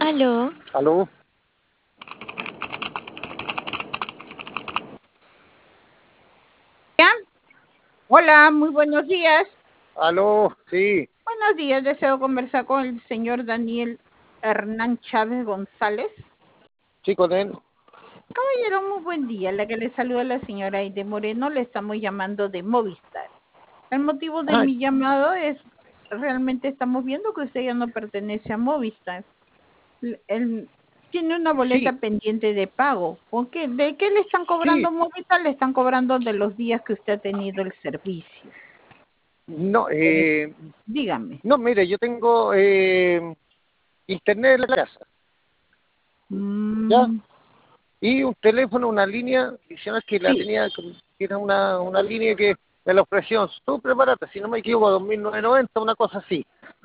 Aló. ¿Aló? Hola, muy buenos días. ¿Aló? Sí. Buenos días, deseo conversar con el señor Daniel Hernán Chávez González. Sí, con él. Caballero, muy buen día. La que le saluda la señora Aide Moreno, le estamos llamando de Movistar. El motivo de mi llamado es, realmente estamos viendo que usted ya no pertenece a Movistar. Él tiene una boleta pendiente de pago. ¿Por qué? ¿De qué le están cobrando Movistar? Le están cobrando de los días que usted ha tenido el servicio. No, dígame. No, mire, yo tengo internet en la casa. ¿Ya? Y un teléfono, una línea adicional que la tenía, que era una línea que me la ofrecieron súper barata, si no me equivoco, 2.990, una cosa así.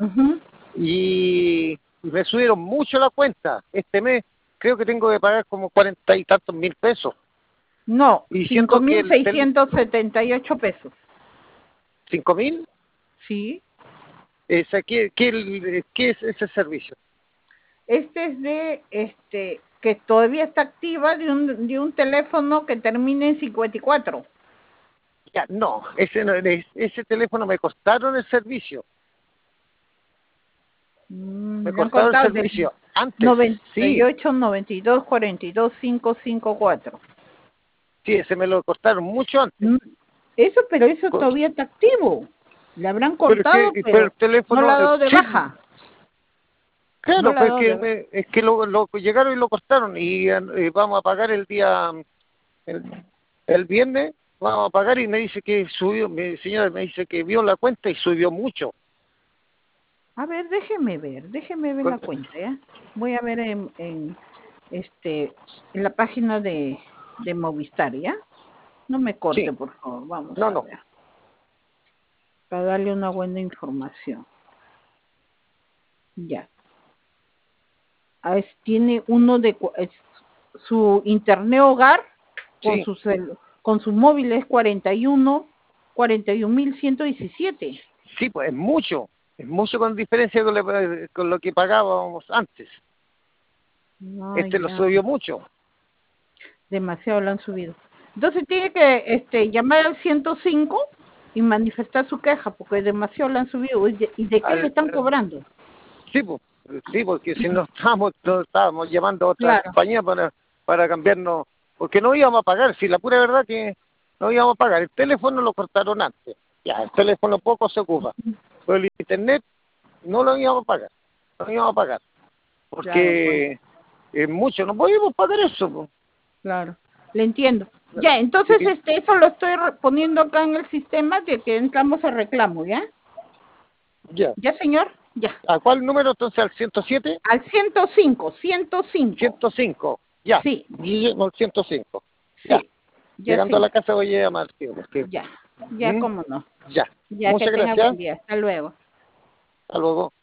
Y me subieron mucho la cuenta. Este mes creo que tengo que pagar como 40 y tantos mil pesos. No, y 5.678 pesos. ¿5.000? Sí. ¿Qué es ese servicio? Este es que todavía está activa de un teléfono que termina en 54. Ya, no, ese teléfono me costaron el servicio. Me costaron el servicio antes. 98, 92, 42, 554. Sí, ese me lo cortaron mucho antes. Pero eso todavía está activo. Le habrán cortado, pero el teléfono, no lo ha dado de baja. Claro, No pues es que lo llegaron y lo cortaron y vamos a pagar el viernes, vamos a pagar y me dice que subió, mi señora me dice que vio la cuenta y subió mucho. A ver, déjeme ver la cuenta, ¿ya? Voy a ver en la página de Movistar, ¿ya? No me corte, por favor, vamos a ver. Para darle una buena información. Ya. Tiene uno de su internet hogar con su móvil es 41.117. Sí, pues es mucho con diferencia con lo que pagábamos antes. Lo subió mucho. Demasiado lo han subido. Entonces tiene que llamar al 105 y manifestar su queja, porque demasiado lo han subido. ¿Y de qué le están cobrando? Sí, porque si no estábamos llamando a otra compañía para cambiarnos, porque no íbamos a pagar, si la pura verdad que no íbamos a pagar. El teléfono lo cortaron antes, ya, el teléfono poco se ocupa, pero el internet no lo íbamos a pagar, porque es mucho, no podíamos pagar eso. Claro, le entiendo. Ya, entonces eso lo estoy poniendo acá en el sistema de que entramos a reclamo, ¿ya? Ya. ¿Ya, señor? Ya. ¿A cuál número entonces? ¿Al 107? Al 105. 105, ya. Sí. Al 105. Sí. Ya, llegando a la casa voy a llamar, tío. Ya, cómo no. Ya. Ya, que tenga buen día. Hasta luego. Hasta luego.